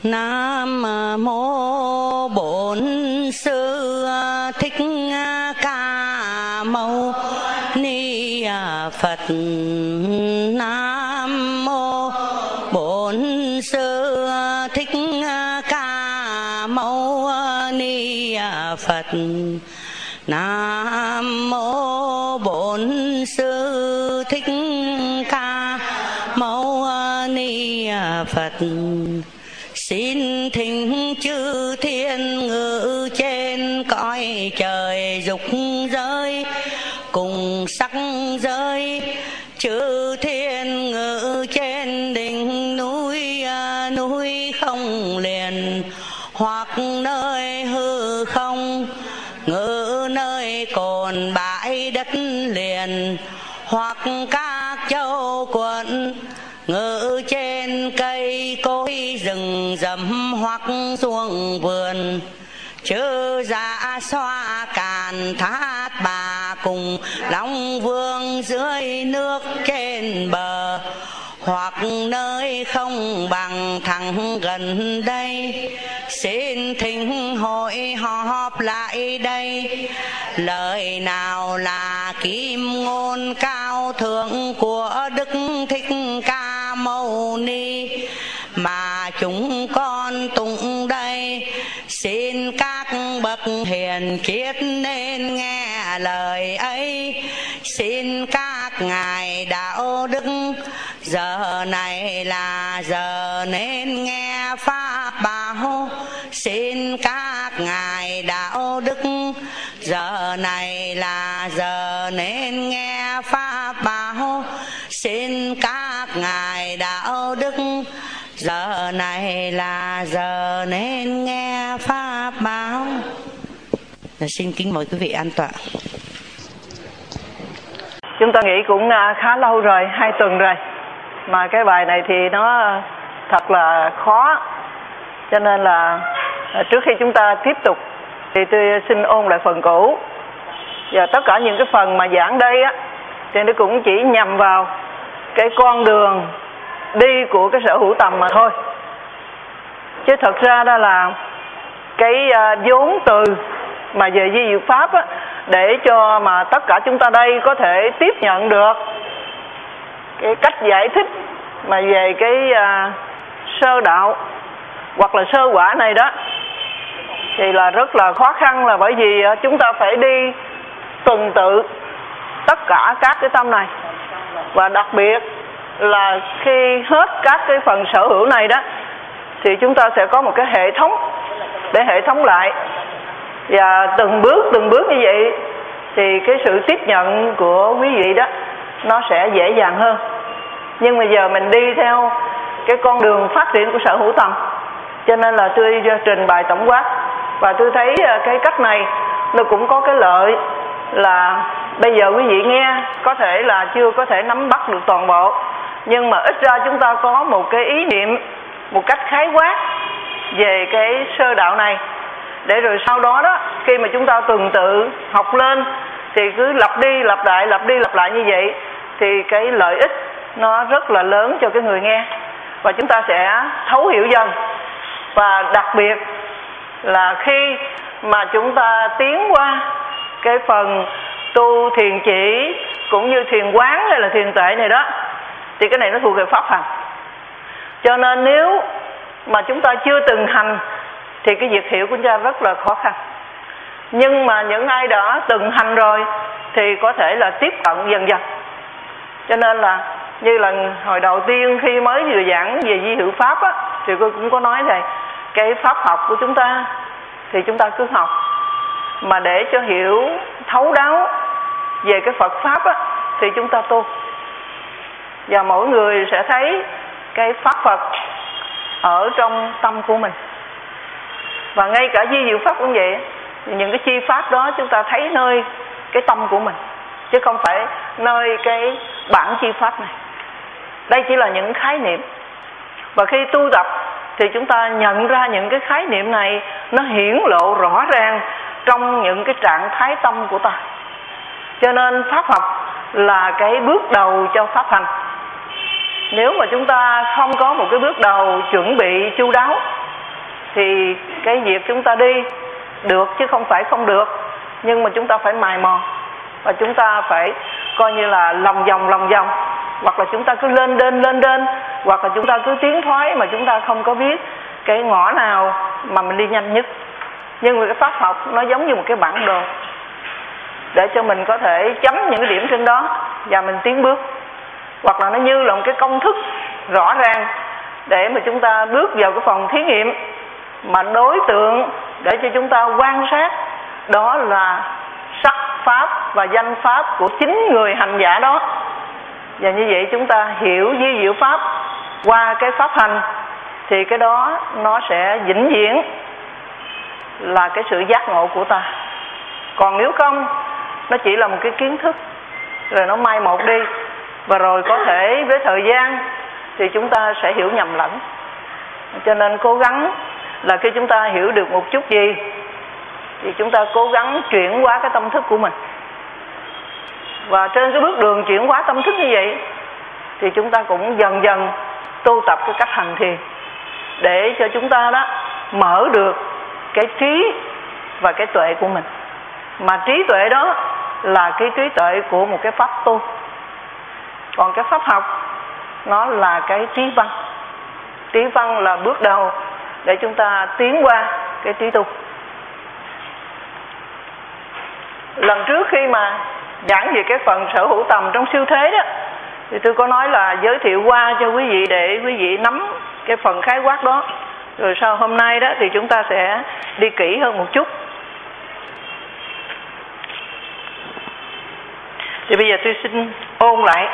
Nam mô Bổn Sư Thích Ca Mâu Ni Phật. Nam mô Bổn Sư Thích Ca Mâu Ni Phật. Nam mô Bổn Sư Thích Ca Mâu Ni Phật. Xin thỉnh chư thiên ngự trên cõi trời dục giới cùng sắc giới, chư thiên ngự trên đỉnh núi núi không liền, hoặc nơi hư không ngự nơi cồn bãi đất liền, hoặc các châu quận ngự trên cây cối rừng rậm, hoặc xuồng vườn chư dạ xoa càn thát bà cùng long vương dưới nước trên bờ, hoặc nơi không bằng thẳng gần đây. Xin thỉnh hội họp lại đây, lời nào là kim ngôn cao thượng của Đức Thích Ca Mâu Ni mà chúng con tụng đây. Xin các bậc hiền triết nên nghe lời ấy. Xin các ngài đạo đức giờ này là giờ nên nghe pháp bảo. Xin các ngài đạo đức giờ này là giờ nên nghe pháp bảo. Xin các ngài đạo đức giờ này là giờ nên nghe pháp bảo. Xin kính mời quý vị an tọa. Chúng ta nghĩ cũng khá lâu rồi, 2 tuần rồi, mà cái bài này thì nó thật là khó. Cho nên là trước khi chúng ta tiếp tục thì tôi xin ôn lại phần cũ. Và tất cả những cái phần mà giảng đây á thì nó cũng chỉ nhằm vào cái con đường đi của cái sở hữu tầm mà thôi. Chứ thật ra đó là cái vốn từ mà về di diệu pháp á, để cho mà tất cả chúng ta đây có thể tiếp nhận được cái cách giải thích mà về cái sơ đạo hoặc là sơ quả này đó thì là rất là khó khăn, là bởi vì chúng ta phải đi tuần tự tất cả các cái tâm này, và đặc biệt là khi hết các cái phần sở hữu này đó thì chúng ta sẽ có một cái hệ thống để hệ thống lại, và từng bước như vậy thì cái sự tiếp nhận của quý vị đó nó sẽ dễ dàng hơn. Nhưng mà giờ mình đi theo cái con đường phát triển của sở hữu tầm, cho nên là tôi trình bày tổng quát, và tôi thấy cái cách này nó cũng có cái lợi là bây giờ quý vị nghe có thể là chưa có thể nắm bắt được toàn bộ, nhưng mà ít ra chúng ta có một cái ý niệm một cách khái quát về cái sơ đạo này, để rồi sau đó đó khi mà chúng ta tuần tự học lên thì cứ lặp đi lặp lại như vậy thì cái lợi ích nó rất là lớn cho cái người nghe, và chúng ta sẽ thấu hiểu dần. Và đặc biệt là khi mà chúng ta tiến qua cái phần tu thiền chỉ cũng như thiền quán hay là thiền tuệ này đó, thì cái này nó thuộc về pháp hành. Cho nên nếu mà chúng ta chưa từng hành thì cái việc hiểu của chúng ta rất là khó khăn. Nhưng mà những ai đã từng hành rồi thì có thể là tiếp cận dần dần. Cho nên là như là hồi đầu tiên khi mới vừa giảng về di hữu pháp á, thì tôi cũng có nói thầy, cái pháp học của chúng ta thì chúng ta cứ học, mà để cho hiểu thấu đáo về cái Phật pháp á thì chúng ta tu, và mỗi người sẽ thấy cái pháp Phật ở trong tâm của mình. Và ngay cả di diệu pháp cũng vậy, những cái chi pháp đó chúng ta thấy nơi cái tâm của mình, chứ không phải nơi cái bản chi pháp này. Đây chỉ là những khái niệm, và khi tu tập thì chúng ta nhận ra những cái khái niệm này nó hiển lộ rõ ràng trong những cái trạng thái tâm của ta. Cho nên pháp học là cái bước đầu cho pháp hành. Nếu mà chúng ta không có một cái bước đầu chuẩn bị chu đáo thì cái việc chúng ta đi được chứ không phải không được, nhưng mà chúng ta phải mài mò và chúng ta phải coi như là lòng vòng, hoặc là chúng ta cứ lên đên, hoặc là chúng ta cứ tiến thoái mà chúng ta không có biết cái ngõ nào mà mình đi nhanh nhất. Nhưng mà cái pháp học nó giống như một cái bản đồ để cho mình có thể chấm những cái điểm trên đó và mình tiến bước, hoặc là nó như là một cái công thức rõ ràng để mà chúng ta bước vào cái phòng thí nghiệm mà đối tượng để cho chúng ta quan sát đó là sắc pháp và danh pháp của chính người hành giả đó. Và như vậy chúng ta hiểu vi diệu pháp qua cái pháp hành thì cái đó nó sẽ vĩnh viễn là cái sự giác ngộ của ta. Còn nếu không, nó chỉ là một cái kiến thức rồi nó mai một đi, và rồi có thể với thời gian thì chúng ta sẽ hiểu nhầm lẫn. Cho nên cố gắng là khi chúng ta hiểu được một chút gì thì chúng ta cố gắng chuyển hóa cái tâm thức của mình. Và trên cái bước đường chuyển hóa tâm thức như vậy thì chúng ta cũng dần dần tu tập cái cách hành thiền để cho chúng ta đó mở được cái trí và cái tuệ của mình. Mà trí tuệ đó là cái trí tuệ của một cái pháp tu. Còn cái pháp học nó là cái trí văn. Trí văn là bước đầu để chúng ta tiến qua cái trí tu. Lần trước khi mà giảng về cái phần sở hữu tầm trong siêu thế đó thì tôi có nói là giới thiệu qua cho quý vị để quý vị nắm cái phần khái quát đó. Rồi sau hôm nay đó thì chúng ta sẽ đi kỹ hơn một chút. Thì bây giờ tôi xin ôn lại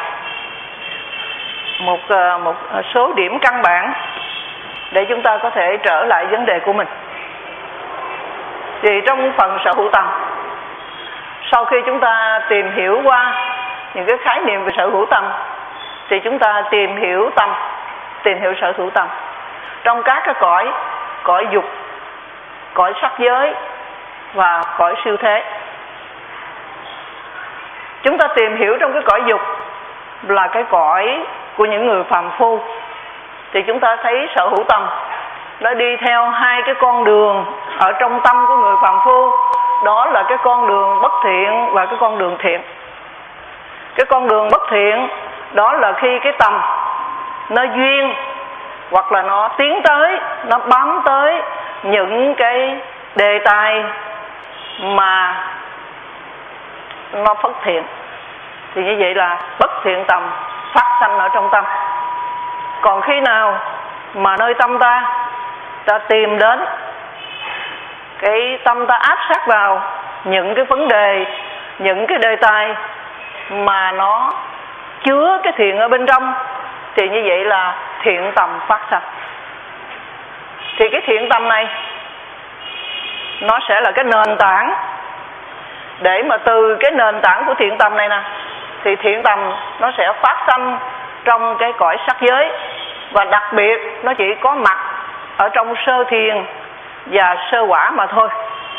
một số điểm căn bản để chúng ta có thể trở lại vấn đề của mình. Thì trong phần sở hữu tầm, sau khi chúng ta tìm hiểu qua những cái khái niệm về sở hữu tầm thì chúng ta tìm hiểu tâm, tìm hiểu sở hữu tầm trong các cái cõi dục, cõi sắc giới và cõi siêu thế. Chúng ta tìm hiểu trong cái cõi dục là cái cõi của những người phàm phu, thì chúng ta thấy sở hữu tâm nó đi theo hai cái con đường ở trong tâm của người phàm phu. Đó là cái con đường bất thiện và cái con đường thiện. Cái con đường bất thiện đó là khi cái tâm nó duyên hoặc là nó tiến tới, nó bám tới những cái đề tài mà nó bất thiện, thì như vậy là bất thiện tầm phát sanh ở trong tâm. Còn khi nào mà nơi tâm ta tìm đến cái tâm, ta áp sát vào những cái vấn đề, những cái đề tài mà nó chứa cái thiện ở bên trong, thì như vậy là thiện tầm phát sanh. Thì cái thiện tầm này nó sẽ là cái nền tảng để mà từ cái nền tảng của thiện tầm này nè, thì thiện tầm nó sẽ phát sanh trong cái cõi sắc giới, và đặc biệt nó chỉ có mặt ở trong sơ thiền và sơ quả mà thôi.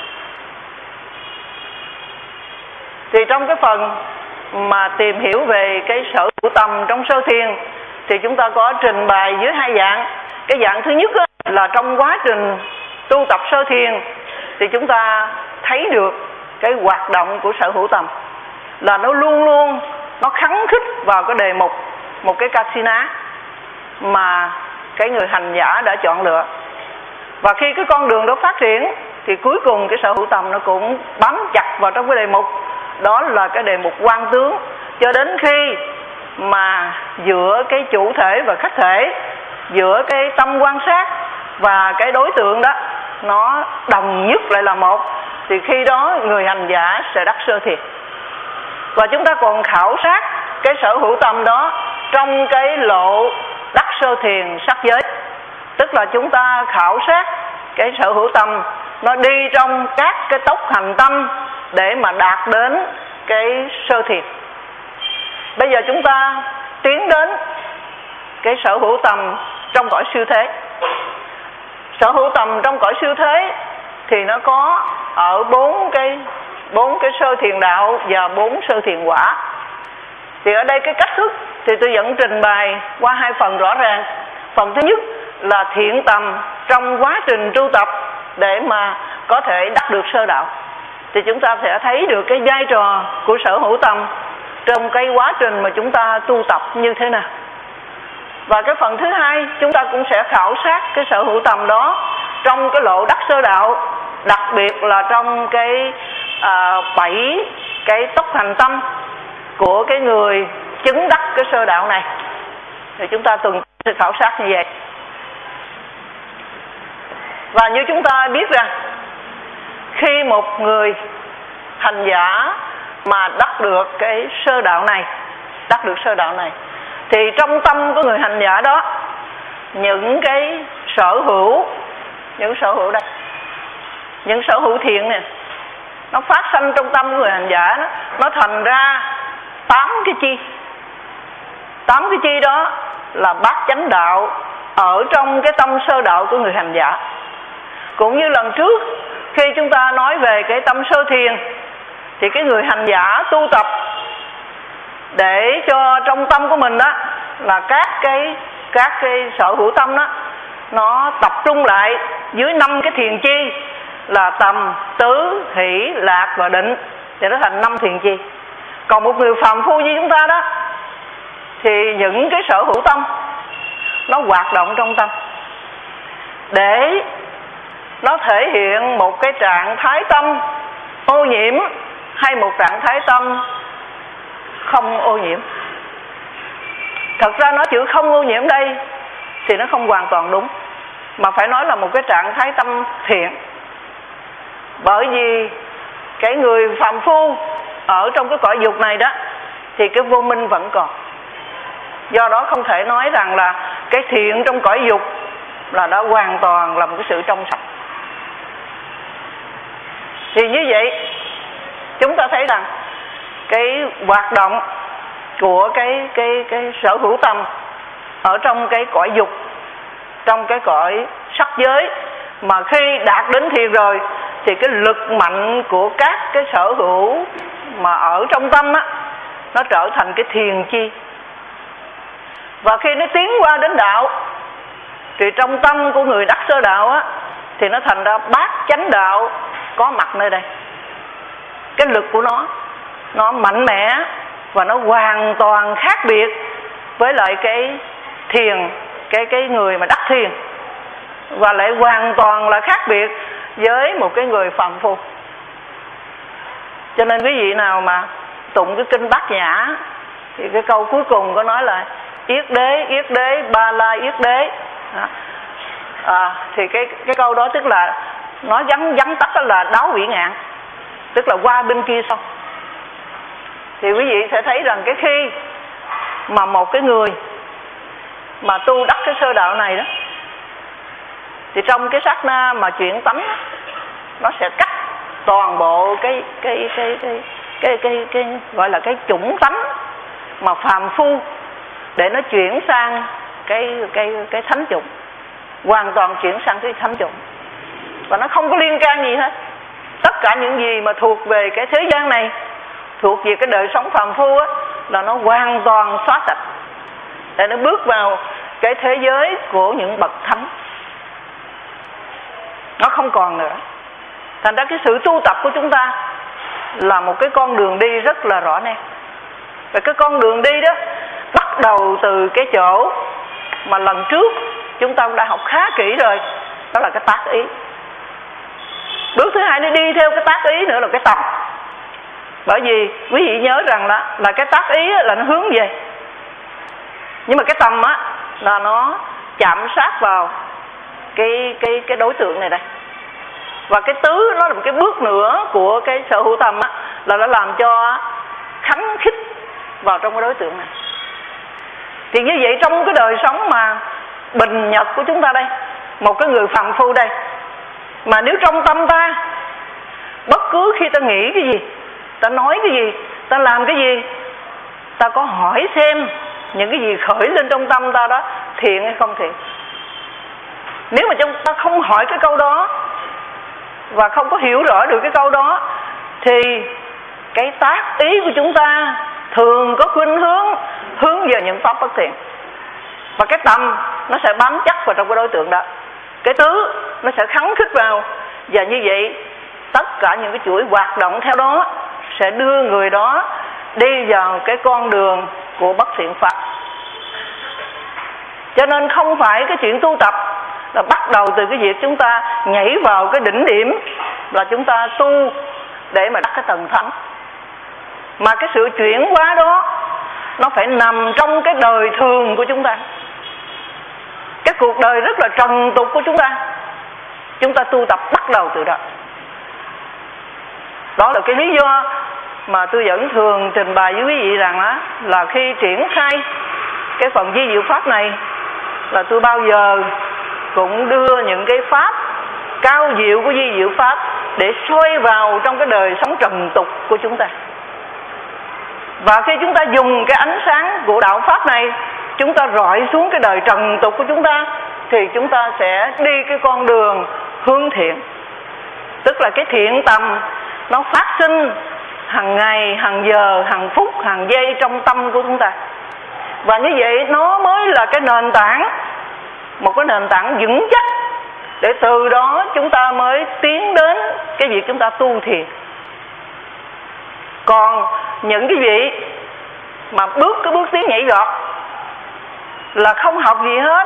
Thì trong cái phần mà tìm hiểu về cái sở hữu tầm trong sơ thiền thì chúng ta có trình bày dưới hai dạng. Cái dạng thứ nhất là trong quá trình tu tập sơ thiền thì chúng ta thấy được cái hoạt động của sở hữu tầm là nó luôn luôn nó khắng khích vào cái đề mục, một cái kasina mà cái người hành giả đã chọn lựa. Và khi cái con đường đó phát triển thì cuối cùng cái sở hữu tầm nó cũng bám chặt vào trong cái đề mục, đó là cái đề mục quan tướng, cho đến khi mà giữa cái chủ thể và khách thể, giữa cái tâm quan sát và cái đối tượng đó nó đồng nhất lại là một, thì khi đó người hành giả sẽ đắc sơ thiền. Và chúng ta còn khảo sát cái sở hữu tâm đó trong cái lộ đắc sơ thiền sắc giới, tức là chúng ta khảo sát cái sở hữu tâm nó đi trong các cái tốc hành tâm để mà đạt đến cái sơ thiền. Bây giờ chúng ta tiến đến cái sở hữu tầm trong cõi siêu thế. Sở hữu tầm trong cõi siêu thế thì nó có ở bốn cái sơ thiền đạo và 4 sơ thiền quả. Thì ở đây cái cách thức thì tôi vẫn trình bày qua hai phần rõ ràng. Phần thứ nhất là thiện tầm trong quá trình tu tập để mà có thể đắc được sơ đạo, thì chúng ta sẽ thấy được cái vai trò của sở hữu tâm trong cái quá trình mà chúng ta tu tập như thế nào. Và cái phần thứ hai, chúng ta cũng sẽ khảo sát cái sở hữu tâm đó trong cái lộ đắc sơ đạo, đặc biệt là trong cái 7 cái tốc hành tâm của cái người chứng đắc cái sơ đạo này. Thì chúng ta từng sẽ khảo sát như vậy. Và như chúng ta biết rằng, khi một người hành giả mà đắc được cái sơ đạo này, thì trong tâm của người hành giả đó, những cái sở hữu đây, những sở hữu thiện này, nó phát sanh trong tâm của người hành giả đó, nó thành ra 8 cái chi. 8 cái chi đó là bát chánh đạo ở trong cái tâm sơ đạo của người hành giả. Cũng như lần trước khi chúng ta nói về cái tâm sơ thiền, thì cái người hành giả tu tập để cho trong tâm của mình đó là các cái sở hữu tâm đó nó tập trung lại dưới 5 cái thiền chi là tầm, tứ, hỷ, lạc và định, thì nó thành 5 thiền chi. Còn một người phàm phu như chúng ta đó, thì những cái sở hữu tâm nó hoạt động trong tâm để nó thể hiện một cái trạng thái tâm ô nhiễm hay một trạng thái tâm không ô nhiễm. Thật ra nói chữ không ô nhiễm đây thì nó không hoàn toàn đúng, mà phải nói là một cái trạng thái tâm thiện. Bởi vì cái người phàm phu ở trong cái cõi dục này đó, thì cái vô minh vẫn còn. Do đó không thể nói rằng là cái thiện trong cõi dục là đã hoàn toàn là một cái sự trong sạch. Thì như vậy chúng ta thấy rằng cái hoạt động của cái sở hữu tâm ở trong cái cõi dục, trong cái cõi sắc giới, mà khi đạt đến thiền rồi thì cái lực mạnh của các cái sở hữu mà ở trong tâm á, nó trở thành cái thiền chi. Và khi nó tiến qua đến đạo thì trong tâm của người đắc sơ đạo á, thì nó thành ra bát chánh đạo có mặt nơi đây. Cái lực của nó mạnh mẽ và nó hoàn toàn khác biệt với lại cái thiền, cái người mà đắc thiền, và lại hoàn toàn là khác biệt với một cái người phàm phu. Cho nên quý vị nào mà tụng cái kinh Bát Nhã thì cái câu cuối cùng có nói là yết đế, ba la yết đế. Thì cái câu đó tức là nó vắn tắt là đáo vị ngạn, tức là qua bên kia xong. Thì quý vị sẽ thấy rằng cái khi mà một cái người mà tu đắc cái sơ đạo này đó, thì trong cái sát na mà chuyển tánh nó sẽ cắt toàn bộ cái gọi là cái chủng tánh mà phàm phu, để nó chuyển sang cái thánh chủng, hoàn toàn chuyển sang cái thánh chủng, và nó không có liên can gì hết. Tất cả những gì mà thuộc về cái thế gian này, thuộc về cái đời sống phàm phu á, là nó hoàn toàn xóa sạch để nó bước vào cái thế giới của những bậc thánh. Nó không còn nữa. Thành ra cái sự tu tập của chúng ta là một cái con đường đi rất là rõ nét. Và cái con đường đi đó bắt đầu từ cái chỗ mà lần trước chúng ta cũng đã học khá kỹ rồi, đó là cái tác ý. Bước thứ hai nó đi theo cái tác ý nữa là cái tầm. Bởi vì quý vị nhớ rằng là cái tác ý là nó hướng về, nhưng mà cái tầm á là nó chạm sát vào cái đối tượng này đây. Và cái tứ nó là một cái bước nữa của cái sở hữu tầm á, là nó làm cho khắng khích vào trong cái đối tượng này. Thì như vậy trong cái đời sống mà bình nhật của chúng ta đây, một cái người phàm phu đây, mà nếu trong tâm ta bất cứ khi ta nghĩ cái gì, ta nói cái gì, ta làm cái gì, ta có hỏi xem những cái gì khởi lên trong tâm ta đó thiện hay không thiện. Nếu mà chúng ta không hỏi cái câu đó và không có hiểu rõ được cái câu đó, thì cái tác ý của chúng ta thường có khuynh hướng về những pháp bất thiện. Và cái tầm nó sẽ bám chắc vào trong cái đối tượng đó. Cái tứ nó sẽ khắng khích vào, và như vậy tất cả những cái chuỗi hoạt động theo đó sẽ đưa người đó đi vào cái con đường của bất thiện pháp. Cho nên không phải cái chuyện tu tập là bắt đầu từ cái việc chúng ta nhảy vào cái đỉnh điểm là chúng ta tu để mà đắc cái tầng thánh, mà cái sự chuyển hóa đó nó phải nằm trong cái đời thường của chúng ta, cái cuộc đời rất là trần tục của chúng ta tu tập bắt đầu từ đó. Đó là cái lý do mà tôi vẫn thường trình bày với quý vị rằng đó, là khi triển khai cái phần vi diệu pháp này là tôi bao giờ cũng đưa những cái pháp cao diệu của vi diệu pháp để soi vào trong cái đời sống trần tục của chúng ta. Và khi chúng ta dùng cái ánh sáng của đạo pháp này, chúng ta rọi xuống cái đời trần tục của chúng ta, thì chúng ta sẽ đi cái con đường hướng thiện. Tức là cái thiện tầm nó phát sinh hàng ngày, hàng giờ, hàng phút, hàng giây trong tâm của chúng ta. Và như vậy nó mới là cái nền tảng, một cái nền tảng vững chắc, để từ đó chúng ta mới tiến đến cái việc chúng ta tu thiền. Còn những cái vị mà cái bước tiến nhảy vọt là không học gì hết,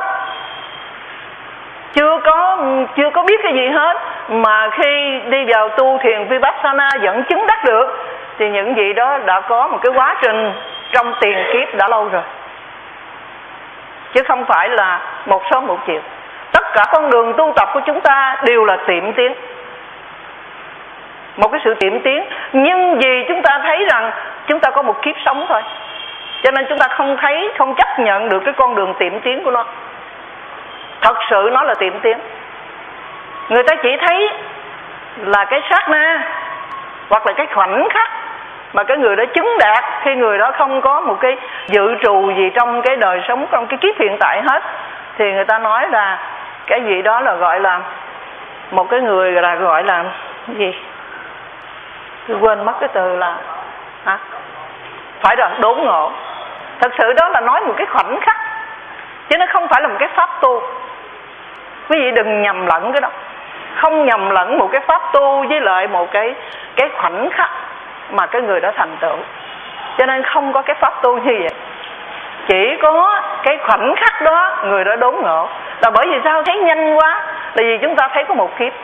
chưa có biết cái gì hết, mà khi đi vào tu thiền Vipassana vẫn chứng đắc được, thì những vị đó đã có một cái quá trình trong tiền kiếp đã lâu rồi, chứ không phải là một sớm một chiều. Tất cả con đường tu tập của chúng ta đều là tiệm tiến, một cái sự tiệm tiến. Nhưng vì chúng ta thấy rằng chúng ta có một kiếp sống thôi, cho nên chúng ta không chấp nhận được cái con đường tiệm tiến của nó. Thật sự nó là tiệm tiến. Người ta chỉ thấy là cái sát na hoặc là cái khoảnh khắc mà cái người đó chứng đạt, khi người đó không có một cái dự trù gì trong cái đời sống, trong cái kiếp hiện tại hết, thì người ta nói là cái gì đó là gọi là một cái người là gọi là gì, tôi quên mất cái từ là phải rồi, đốn ngộ. Thật sự đó là nói một cái khoảnh khắc, chứ nó không phải là một cái pháp tu. Quý vị đừng nhầm lẫn cái đó, không nhầm lẫn một cái pháp tu với lại một cái khoảnh khắc mà cái người đó thành tựu. Cho nên không có cái pháp tu như vậy, chỉ có cái khoảnh khắc đó người đó đốn ngộ. Là bởi vì sao thấy nhanh quá? Là vì chúng ta thấy có một kiếp.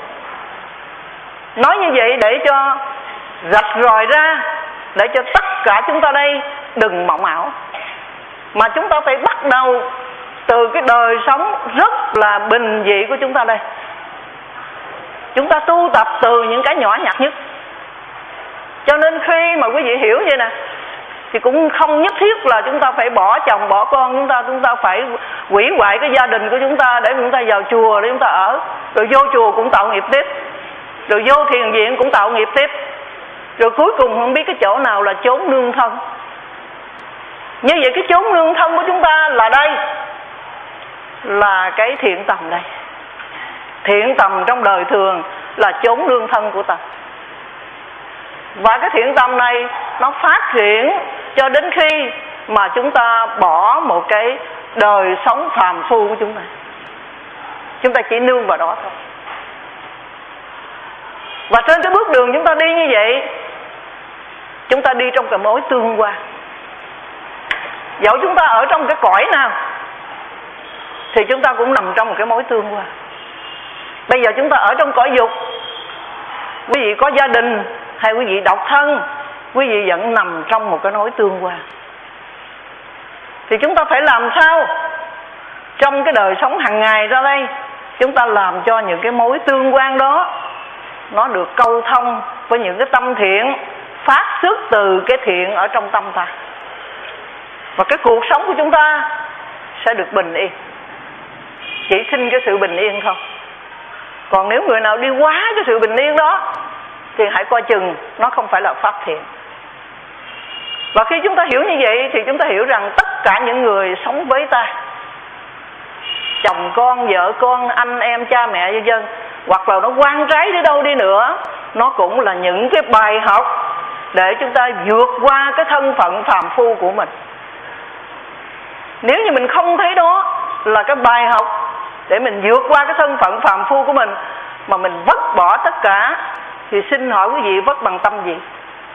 Nói như vậy để cho rạch ròi ra, để cho tất cả chúng ta đây đừng mộng ảo, mà chúng ta phải bắt đầu từ cái đời sống rất là bình dị của chúng ta đây. Chúng ta tu tập từ những cái nhỏ nhặt nhất. Cho nên khi mà quý vị hiểu vậy nè, thì cũng không nhất thiết là chúng ta phải bỏ chồng bỏ con, chúng ta phải hủy hoại cái gia đình của chúng ta để chúng ta vào chùa để chúng ta ở, rồi vô chùa cũng tạo nghiệp tiếp, rồi vô thiền viện cũng tạo nghiệp tiếp, rồi cuối cùng không biết cái chỗ nào là chốn nương thân. Như vậy cái chốn nương thân của chúng ta là đây, là cái thiện tầm đây. Thiện tầm trong đời thường là chốn nương thân của ta. Và cái thiện tâm này nó phát triển cho đến khi mà chúng ta bỏ một cái đời sống phàm phu của chúng ta. Chúng ta chỉ nương vào đó thôi. Và trên cái bước đường chúng ta đi như vậy, chúng ta đi trong cái mối tương quan. Dẫu chúng ta ở trong cái cõi nào thì chúng ta cũng nằm trong một cái mối tương quan. Bây giờ chúng ta ở trong cõi dục, quý vị có gia đình hay quý vị độc thân, quý vị vẫn nằm trong một cái mối tương quan. Thì chúng ta phải làm sao trong cái đời sống hàng ngày ra đây, chúng ta làm cho những cái mối tương quan đó nó được câu thông với những cái tâm thiện phát xuất từ cái thiện ở trong tâm ta, và cái cuộc sống của chúng ta sẽ được bình yên. Chỉ xin cái sự bình yên thôi. Còn nếu người nào đi quá cái sự bình yên đó thì hãy coi chừng nó không phải là pháp thiện. Và khi chúng ta hiểu như vậy thì chúng ta hiểu rằng tất cả những người sống với ta, chồng con, vợ con, anh em, cha mẹ vân vân, hoặc là nó quan trái đến đâu đi nữa, nó cũng là những cái bài học để chúng ta vượt qua cái thân phận phàm phu của mình. Nếu như mình không thấy đó là cái bài học để mình vượt qua cái thân phận phàm phu của mình, mà mình vứt bỏ tất cả. Thì xin hỏi quý vị vứt bằng tâm gì?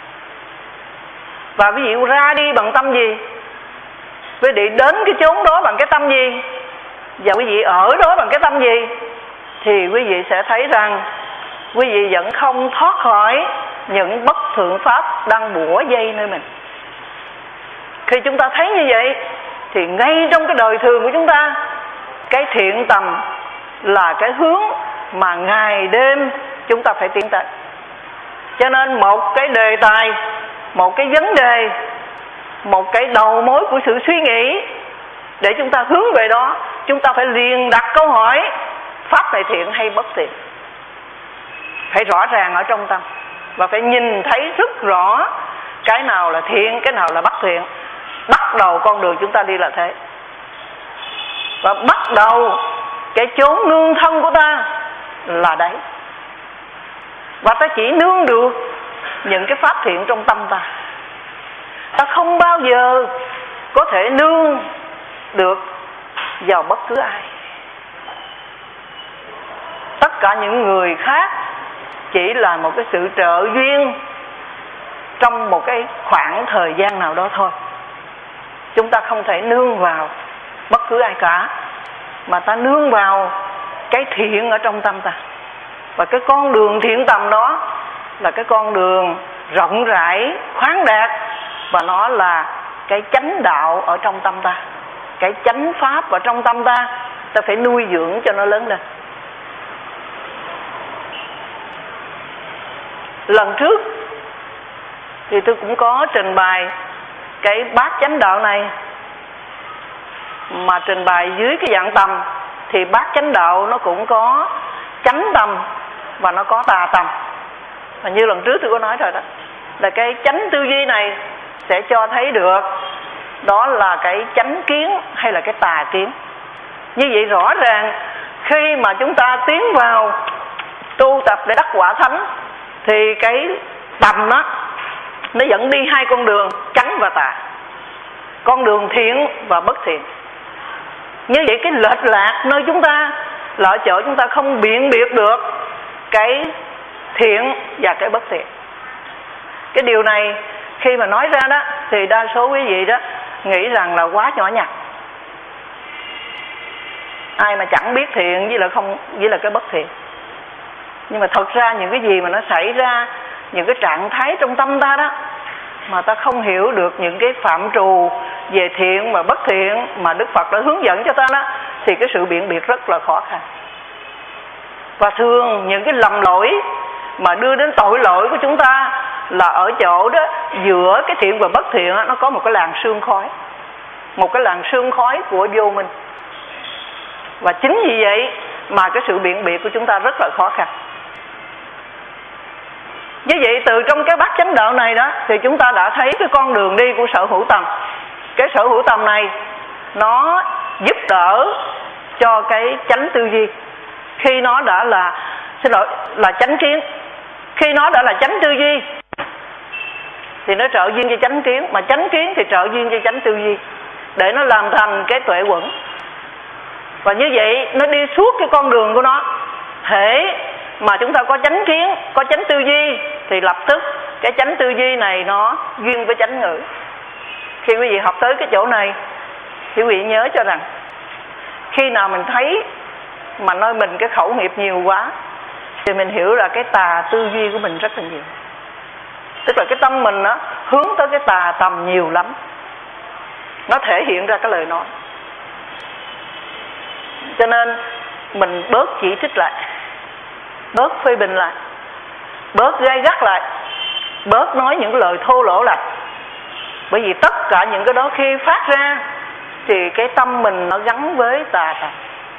Và quý vị ra đi bằng tâm gì? Quý vị đến cái chốn đó bằng cái tâm gì? Và quý vị ở đó bằng cái tâm gì? Thì quý vị sẽ thấy rằng quý vị vẫn không thoát khỏi những bất thượng pháp đang bủa vây nơi mình. Khi chúng ta thấy như vậy thì ngay trong cái đời thường của chúng ta, cái thiện tầm là cái hướng mà ngày đêm chúng ta phải tiến tới. Cho nên một cái đề tài, một cái vấn đề, một cái đầu mối của sự suy nghĩ, để chúng ta hướng về đó, chúng ta phải liền đặt câu hỏi: pháp này thiện hay bất thiện? Phải rõ ràng ở trong tâm, và phải nhìn thấy rất rõ cái nào là thiện, cái nào là bất thiện. Bắt đầu con đường chúng ta đi là thế. Và bắt đầu cái chốn nương thân của ta là đấy. Và ta chỉ nương được những cái pháp thiện trong tâm ta. Ta không bao giờ có thể nương được vào bất cứ ai. Tất cả những người khác chỉ là một cái sự trợ duyên trong một cái khoảng thời gian nào đó thôi. Chúng ta không thể nương vào bất cứ ai cả, mà ta nương vào cái thiện ở trong tâm ta. Và cái con đường thiện tầm đó là cái con đường rộng rãi, khoáng đạt, và nó là cái chánh đạo ở trong tâm ta, cái chánh pháp ở trong tâm ta. Ta phải nuôi dưỡng cho nó lớn lên. Lần trước thì tôi cũng có trình bày cái bát chánh đạo này, mà trình bày dưới cái dạng tầm. Thì bát chánh đạo nó cũng có chánh tầm và nó có tà tầm. Và như lần trước tôi có nói rồi đó, là cái chánh tư duy này sẽ cho thấy được đó là cái chánh kiến hay là cái tà kiến. Như vậy rõ ràng khi mà chúng ta tiến vào tu tập để đắc quả thánh, thì cái tầm đó nó dẫn đi hai con đường, chánh và tà, con đường thiện và bất thiện. Như vậy cái lệch lạc nơi chúng ta là ở chỗ chúng ta không biện biệt được cái thiện và cái bất thiện. Cái điều này khi mà nói ra đó thì đa số quý vị đó nghĩ rằng là quá nhỏ nhặt. Ai mà chẳng biết thiện với là cái bất thiện. Nhưng mà thật ra những cái gì mà nó xảy ra, những cái trạng thái trong tâm ta đó, mà ta không hiểu được những cái phạm trù về thiện và bất thiện mà Đức Phật đã hướng dẫn cho ta đó, thì cái sự biện biệt rất là khó khăn. Và thường những cái lầm lỗi mà đưa đến tội lỗi của chúng ta là ở chỗ đó, giữa cái thiện và bất thiện đó, nó có một cái làn sương khói, một cái làn sương khói của vô minh. Và chính vì vậy mà cái sự biện biệt của chúng ta rất là khó khăn. Như vậy từ trong cái bát chánh đạo này đó thì chúng ta đã thấy cái con đường đi của sở hữu tầm. Cái sở hữu tầm này nó giúp đỡ cho cái chánh tư duy. Khi nó đã là chánh kiến, khi nó đã là chánh tư duy thì nó trợ duyên cho chánh kiến, mà chánh kiến thì trợ duyên cho chánh tư duy, để nó làm thành cái tuệ quẩn. Và như vậy nó đi suốt cái con đường của nó. Hễ mà chúng ta có chánh kiến, có chánh tư duy, thì lập tức cái chánh tư duy này nó duyên với chánh ngữ. Khi quý vị học tới cái chỗ này thì quý vị nhớ cho rằng khi nào mình thấy mà nơi mình cái khẩu nghiệp nhiều quá thì mình hiểu là cái tà tư duy của mình rất là nhiều. Tức là cái tâm mình đó hướng tới cái tà tầm nhiều lắm. Nó thể hiện ra cái lời nói. Cho nên mình bớt chỉ trích lại, bớt phê bình lại, bớt gay gắt lại, bớt nói những lời thô lỗ lại. Bởi vì tất cả những cái đó khi phát ra thì cái tâm mình nó gắn với tà tầm.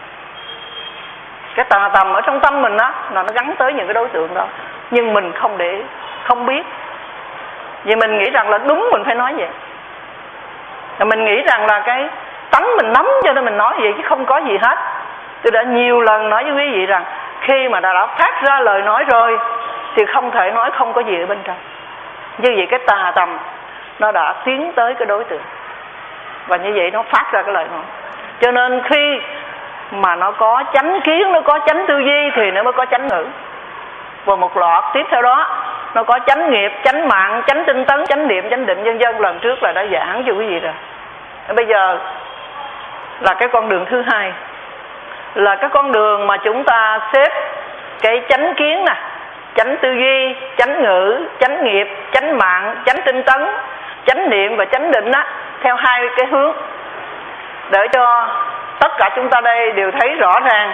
Cái tà tầm ở trong tâm mình đó là nó gắn tới những cái đối tượng đó, nhưng mình không biết. Vì mình nghĩ rằng là đúng mình phải nói vậy. Mình nghĩ rằng là cái tánh mình nắm cho nên mình nói vậy chứ không có gì hết. Tôi đã nhiều lần nói với quý vị rằng khi mà đã phát ra lời nói rồi thì không thể nói không có gì ở bên trong. Như vậy cái tà tầm nó đã tiến tới cái đối tượng, và như vậy nó phát ra cái lời nói. Cho nên khi mà nó có chánh kiến, nó có chánh tư duy thì nó mới có chánh ngữ. Và một loạt tiếp theo đó nó có chánh nghiệp, chánh mạng, chánh tinh tấn, chánh niệm, chánh định, vân vân. Lần trước là đã giảng cho quý vị rồi. Bây giờ là cái con đường thứ hai, là cái con đường mà chúng ta xếp cái chánh kiến nè, chánh tư duy, chánh ngữ, chánh nghiệp, chánh mạng, chánh tinh tấn, chánh niệm và chánh định á, theo hai cái hướng, để cho tất cả chúng ta đây đều thấy rõ ràng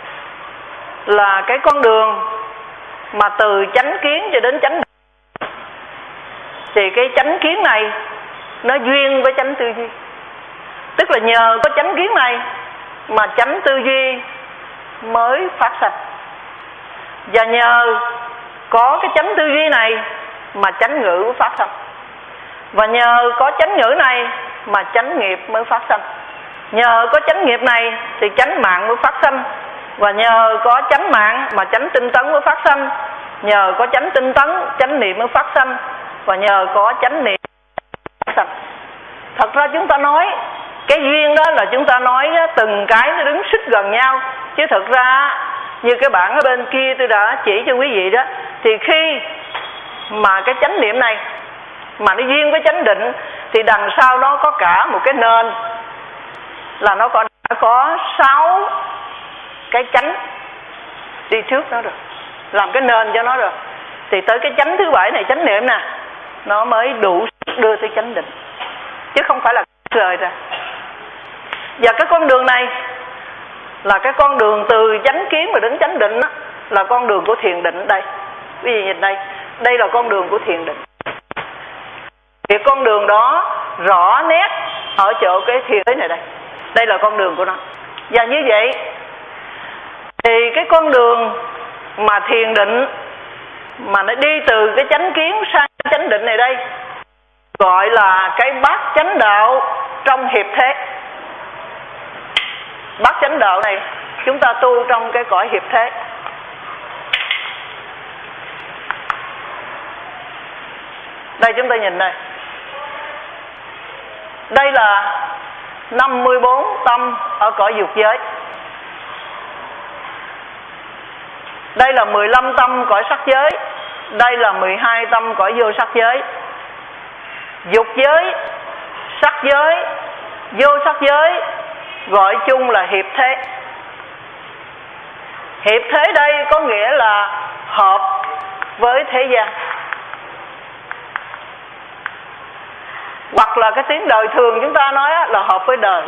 là cái con đường mà từ chánh kiến cho đến chánh định, thì cái chánh kiến này nó duyên với chánh tư duy. Tức là nhờ có chánh kiến này mà chánh tư duy mới phát sanh, và nhờ có cái chánh tư duy này mà chánh ngữ mới phát sanh, và nhờ có chánh ngữ này mà chánh nghiệp mới phát sanh, nhờ có chánh nghiệp này thì chánh mạng mới phát sanh, và nhờ có chánh mạng mà chánh tinh tấn mới phát sanh, nhờ có chánh tinh tấn chánh niệm mới phát sanh, và nhờ có chánh niệm phát sanh. Thật ra chúng ta nói cái duyên đó là chúng ta nói từng cái nó đứng xích gần nhau, chứ thực ra như cái bảng ở bên kia tôi đã chỉ cho quý vị đó, thì khi mà cái chánh niệm này mà nó duyên với chánh định thì đằng sau nó có cả một cái nền, là nó có 6 cái chánh đi trước nó rồi, làm cái nền cho nó rồi, thì tới cái chánh thứ 7 này, chánh niệm nè, nó mới đủ đưa tới chánh định, chứ không phải là rời ra. Và cái con đường này là cái con đường từ chánh kiến mà đến chánh định đó, là con đường của thiền định. Đây quý vị nhìn đây, đây là con đường của thiền định. Thì con đường đó rõ nét ở chỗ cái thiền này đây, đây là con đường của nó. Và như vậy thì cái con đường mà thiền định mà nó đi từ cái chánh kiến sang chánh định này đây gọi là cái bát chánh đạo trong hiệp thế. Bát chánh đạo này chúng ta tu trong cái cõi hiệp thế. Đây chúng ta nhìn đây, đây là 54 tâm ở cõi dục giới, đây là 15 tâm cõi sắc giới, đây là 12 tâm cõi vô sắc giới. Dục giới, sắc giới, vô sắc giới gọi chung là hiệp thế. Hiệp thế đây có nghĩa là hợp với thế gian, hoặc là cái tiếng đời thường chúng ta nói là hợp với đời.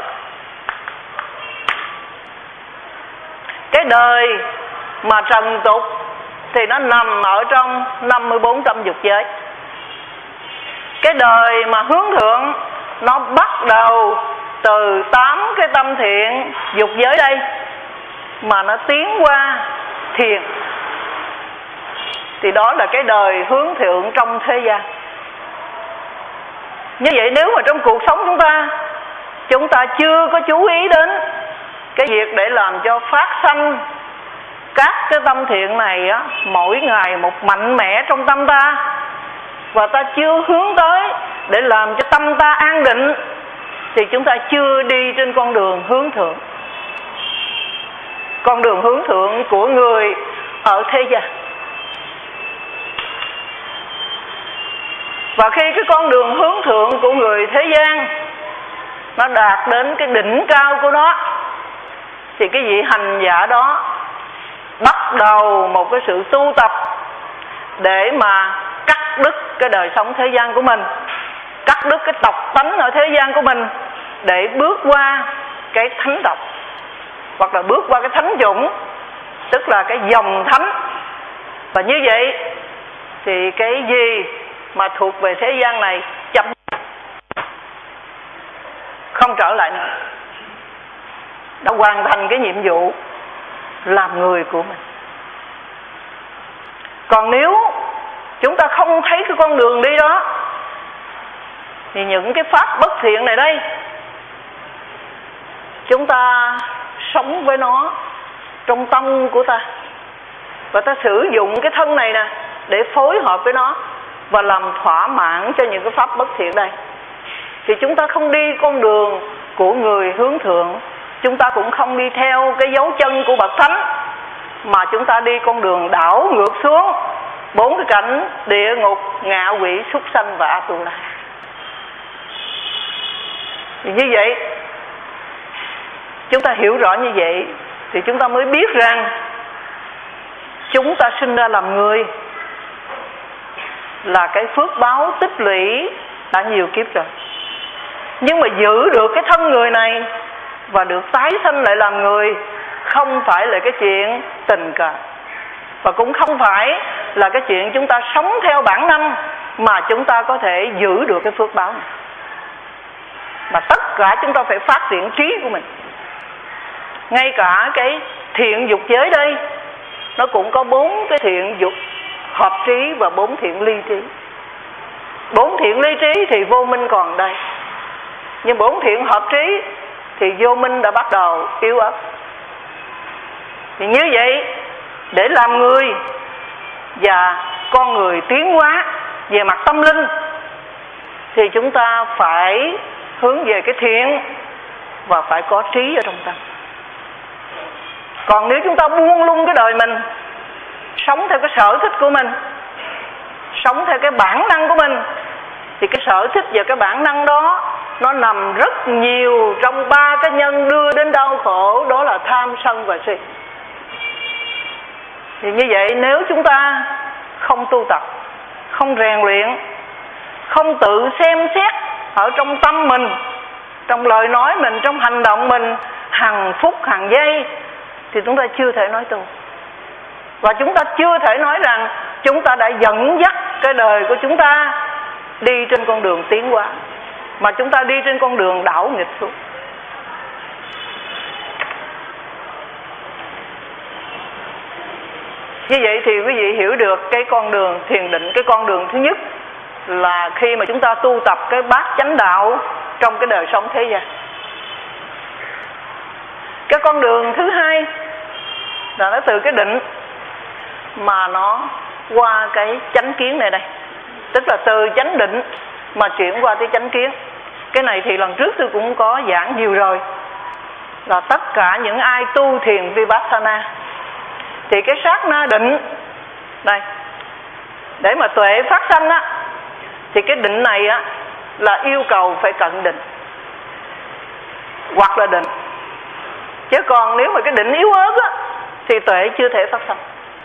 Cái đời mà trần tục thì nó nằm ở trong 54 tâm dục giới. Cái đời mà hướng thượng nó bắt đầu từ 8 cái tâm thiện dục giới đây, mà nó tiến qua thiền, thì đó là cái đời hướng thượng trong thế gian. Như vậy nếu mà trong cuộc sống chúng ta chưa có chú ý đến cái việc để làm cho phát sanh các cái tâm thiện này á, mỗi ngày một mạnh mẽ trong tâm ta, và ta chưa hướng tới để làm cho tâm ta an định, thì chúng ta chưa đi trên con đường hướng thượng, con đường hướng thượng của người ở thế gian. Và khi cái con đường hướng thượng của người thế gian nó đạt đến cái đỉnh cao của nó, thì cái vị hành giả đó bắt đầu một cái sự tu tập để mà cắt đứt cái đời sống thế gian của mình, cắt đứt cái tộc tánh ở thế gian của mình, để bước qua cái thánh tộc, hoặc là bước qua cái thánh chủng, tức là cái dòng thánh. Và như vậy thì cái gì mà thuộc về thế gian này chấm, không trở lại nữa, đã hoàn thành cái nhiệm vụ làm người của mình. Còn nếu chúng ta không thấy cái con đường đi đó, thì những cái pháp bất thiện này đây, chúng ta sống với nó trong tâm của ta, và ta sử dụng cái thân này nè để phối hợp với nó và làm thỏa mãn cho những cái pháp bất thiện đây, thì chúng ta không đi con đường của người hướng thượng, chúng ta cũng không đi theo cái dấu chân của bậc thánh, mà chúng ta đi con đường đảo ngược xuống 4 cái cảnh địa ngục, ngạ quỷ, súc sanh và Atula. Như vậy, chúng ta hiểu rõ như vậy thì chúng ta mới biết rằng chúng ta sinh ra làm người là cái phước báo tích lũy đã nhiều kiếp rồi. Nhưng mà giữ được cái thân người này và được tái sinh lại làm người không phải là cái chuyện tình cờ, và cũng không phải là cái chuyện chúng ta sống theo bản năng mà chúng ta có thể giữ được cái phước báo này. Mà tất cả chúng ta phải phát triển trí của mình. Ngay cả cái thiện dục giới đây, nó cũng có 4 cái thiện dục hợp trí và 4 thiện ly trí. 4 thiện ly trí thì vô minh còn đây, nhưng 4 thiện hợp trí thì vô minh đã bắt đầu yếu ớt. Thì như vậy, để làm người và con người tiến hóa về mặt tâm linh thì chúng ta phải hướng về cái thiện và phải có trí ở trong tâm. Còn nếu chúng ta buông lung cái đời mình, sống theo cái sở thích của mình, sống theo cái bản năng của mình, thì cái sở thích và cái bản năng đó nó nằm rất nhiều trong 3 cái nhân đưa đến đau khổ, đó là tham, sân và si. Thì như vậy, nếu chúng ta không tu tập, không rèn luyện, không tự xem xét ở trong tâm mình, trong lời nói mình, trong hành động mình, hàng phút, hàng giây, thì chúng ta chưa thể nói tu. Và chúng ta chưa thể nói rằng chúng ta đã dẫn dắt cái đời của chúng ta đi trên con đường tiến hóa, mà chúng ta đi trên con đường đảo nghịch xuống. Như vậy thì quý vị hiểu được cái con đường thiền định. Cái con đường thứ nhất là khi mà chúng ta tu tập cái bát chánh đạo trong cái đời sống thế gian. Cái con đường thứ hai là nó từ cái định mà nó qua cái chánh kiến này đây. Tức là từ chánh định mà chuyển qua tới chánh kiến. Cái này thì lần trước tôi cũng có giảng nhiều rồi, là tất cả những ai tu thiền Vipassana thì cái sát na định đây, để mà tuệ phát sanh á, thì cái định này á là yêu cầu phải cận định hoặc là định. Chứ còn nếu mà cái định yếu ớt á thì tuệ chưa thể phát sanh.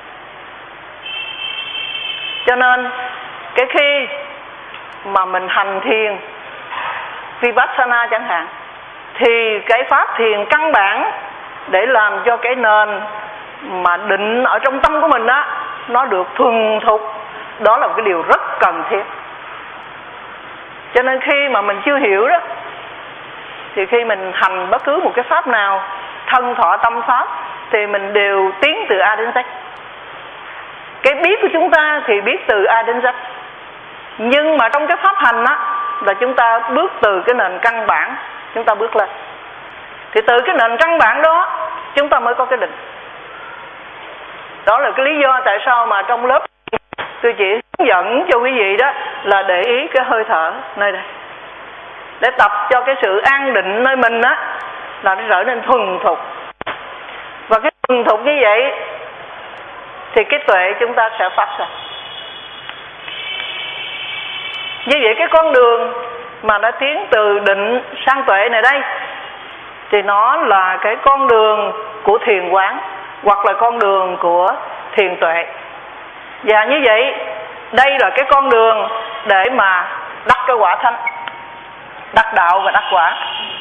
Cho nên cái khi mà mình hành thiền Vipassana chẳng hạn, thì cái pháp thiền căn bản để làm cho cái nền mà định ở trong tâm của mình á nó được thuần thục, đó là một cái điều rất cần thiết. Cho nên khi mà mình chưa hiểu đó, thì khi mình hành bất cứ một cái pháp nào, thân thọ tâm pháp, thì mình đều tiến từ A đến Z. Cái biết của chúng ta thì biết từ A đến Z, nhưng mà trong cái pháp hành á là chúng ta bước từ cái nền căn bản, chúng ta bước lên. Thì từ cái nền căn bản đó chúng ta mới có cái định. Đó là cái lý do tại sao mà trong lớp tôi chỉ hướng dẫn cho quý vị đó là để ý cái hơi thở nơi đây, để tập cho cái sự an định nơi mình á là nó trở nên thuần thục. Và cái thuần thục như vậy thì cái tuệ chúng ta sẽ phát sinh. Như vậy cái con đường mà đã tiến từ định sang tuệ này đây thì nó là cái con đường của thiền quán hoặc là con đường của thiền tuệ. Và như vậy đây là cái con đường để mà đắc cái quả thánh, đắc đạo và đắc quả.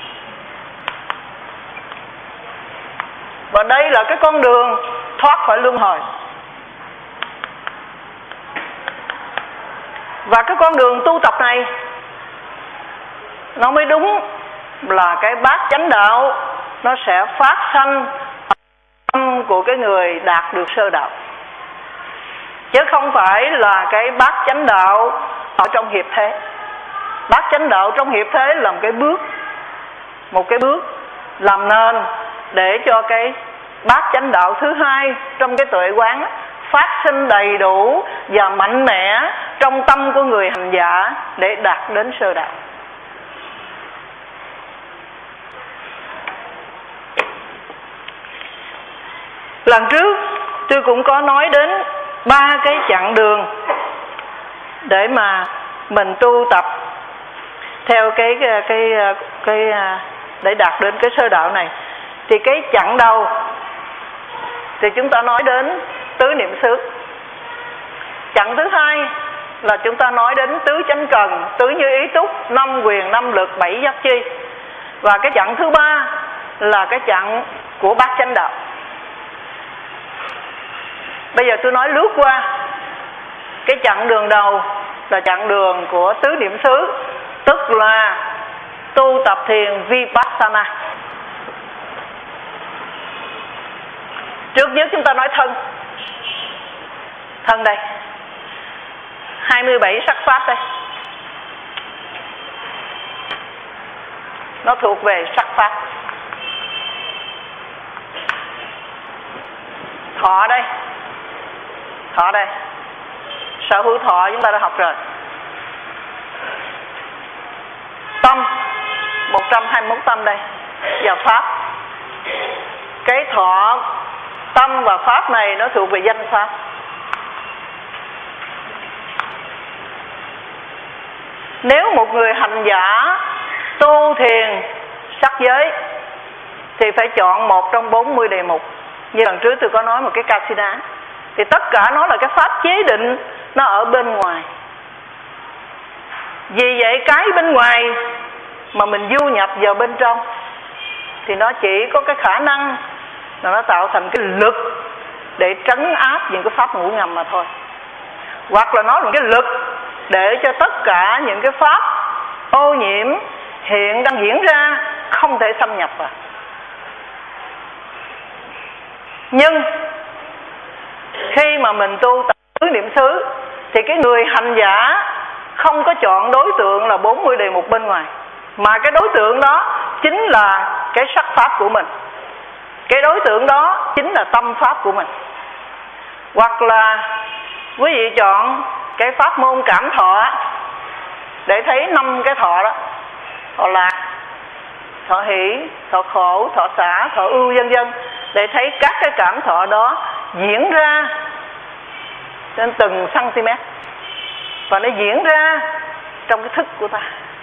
Và đây là cái con đường thoát khỏi luân hồi. Và cái con đường tu tập này nó mới đúng là cái bát chánh đạo nó sẽ phát sanh tâm của cái người đạt được sơ đạo, chứ không phải là cái bát chánh đạo ở trong hiệp thế. Bát chánh đạo trong hiệp thế là một cái bước làm nền để cho cái bát chánh đạo thứ hai trong cái tuệ quán phát sinh đầy đủ và mạnh mẽ trong tâm của người hành giả để đạt đến sơ đạo. Lần trước tôi cũng có nói đến 3 cái chặng đường để mà mình tu tập theo cái để đạt đến cái sơ đạo này. Thì cái chặng đầu thì chúng ta nói đến tứ niệm xứ. Chặng thứ hai là chúng ta nói đến tứ chánh cần, tứ như ý túc, 5 quyền, 5 lực, 7 giác chi. Và cái chặng thứ ba là cái chặng của bát chánh đạo. Bây giờ tôi nói lướt qua. Cái chặng đường đầu là chặng đường của tứ niệm xứ, tức là tu tập thiền Vipassana. Trước nhất chúng ta nói thân. Thân đây, 27 sắc pháp đây, nó thuộc về sắc pháp. Thọ đây, thọ đây, sở hữu thọ chúng ta đã học rồi. Tâm, 121 tâm đây, và pháp. Cái thọ, tâm và pháp này nó thuộc về danh pháp. Nếu một người hành giả tu thiền sắc giới thì phải chọn một trong 40 đề mục. Như lần trước tôi có nói một cái Kasina, thì tất cả nó là cái pháp chế định, nó ở bên ngoài. Vì vậy cái bên ngoài mà mình du nhập vào bên trong thì nó chỉ có cái khả năng là nó tạo thành cái lực để trấn áp những cái pháp ngủ ngầm mà thôi. Hoặc là nó là cái lực để cho tất cả những cái pháp ô nhiễm hiện đang diễn ra không thể xâm nhập vào. Nhưng khi mà mình tu tập tứ niệm xứ thì cái người hành giả không có chọn đối tượng là 40 đề mục bên ngoài, mà cái đối tượng đó chính là cái sắc pháp của mình. Cái đối tượng đó chính là tâm pháp của mình. Hoặc là quý vị chọn cái pháp môn cảm thọ để thấy 5 cái thọ đó: thọ lạc, thọ hỷ, thọ khổ, thọ xả, thọ ưu, vân vân, để thấy các cái cảm thọ đó diễn ra trên từng cm, và nó diễn ra trong cái thức của ta.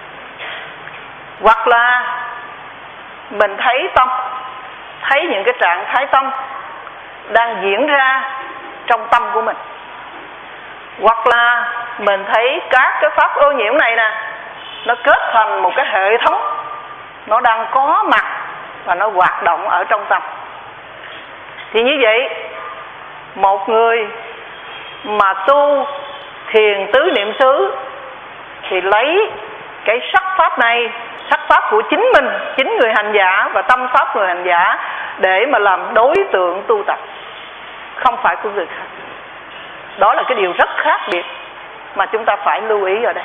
Hoặc là mình thấy tâm, thấy những cái trạng thái tâm đang diễn ra trong tâm của mình. Hoặc là mình thấy các cái pháp ô nhiễm này nè, nó kết thành một cái hệ thống, nó đang có mặt và nó hoạt động ở trong tâm. Thì như vậy, một người mà tu thiền tứ niệm xứ thì lấy cái sắc pháp này, sắc pháp của chính mình, chính người hành giả, và tâm pháp người hành giả để mà làm đối tượng tu tập, không phải của người khác. Đó là cái điều rất khác biệt mà chúng ta phải lưu ý ở đây.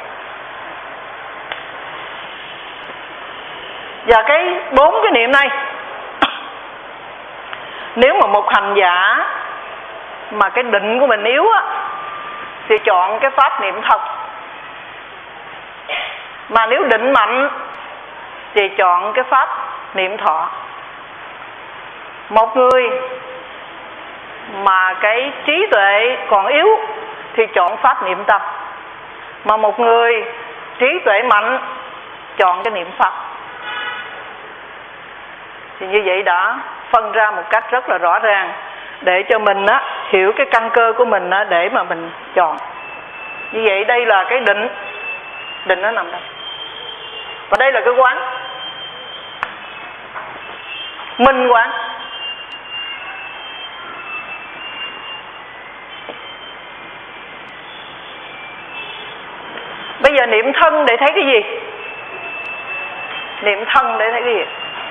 Và cái 4 cái niệm này, nếu mà một hành giả mà cái định của mình yếu á, thì chọn cái pháp niệm thân. Mà nếu định mạnh thì chọn cái pháp niệm thọ. Một người mà cái trí tuệ còn yếu thì chọn pháp niệm tâm. Mà một người trí tuệ mạnh chọn cái niệm pháp. Thì như vậy đã phân ra một cách rất là rõ ràng để cho mình á, hiểu cái căn cơ của mình á, để mà mình chọn. Như vậy đây là cái định. Định nó nằm đây. Và đây là cái quán. Minh quán. Bây giờ niệm thân để thấy cái gì? Niệm thân để thấy cái gì?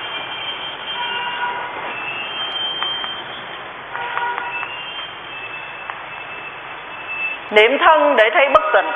Niệm thân để thấy bất tịnh.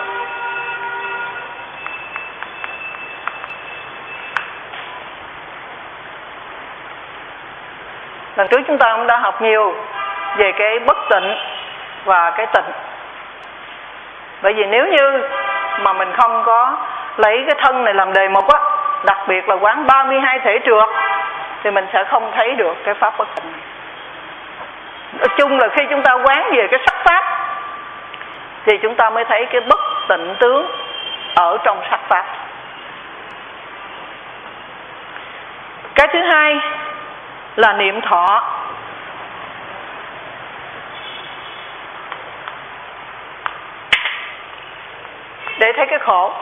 Lần trước chúng ta cũng đã học nhiều về cái bất tịnh và cái tịnh. Bởi vì nếu như mà mình không có lấy cái thân này làm đề mục á, đặc biệt là quán 32 thể trượt, thì mình sẽ không thấy được cái pháp bất tịnh này. Nói chung là khi chúng ta quán về cái sắc pháp thì chúng ta mới thấy cái bất tịnh tướng ở trong sắc pháp. Cái thứ hai là niệm thọ. Để thấy cái khổ.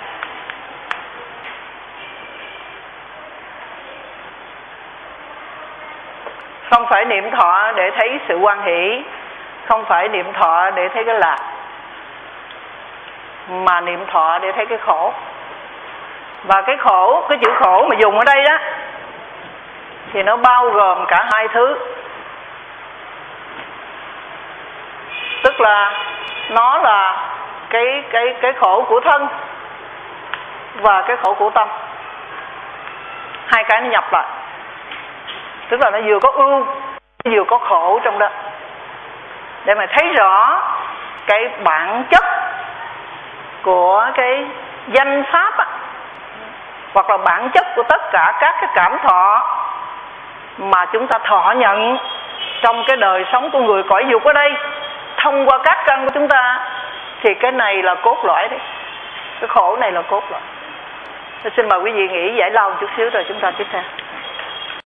Không phải niệm thọ để thấy sự hoan hỷ, không phải niệm thọ để thấy cái lạc, mà niệm thọ để thấy cái khổ. Và cái khổ, cái chữ khổ mà dùng ở đây đó thì nó bao gồm cả hai thứ. Tức là nó là cái khổ của thân và cái khổ của tâm. Hai cái nó nhập lại. Tức là nó vừa có ưu, vừa có khổ trong đó. Để mà thấy rõ cái bản chất của cái danh pháp á, hoặc là bản chất của tất cả các cái cảm thọ mà chúng ta thọ nhận trong cái đời sống của người cõi dục ở đây, thông qua các căn của chúng ta, thì cái này là cốt lõi đấy. Cái khổ này là cốt lõi. Tôi xin mời quý vị nghỉ giải lao một chút xíu rồi chúng ta tiếp theo.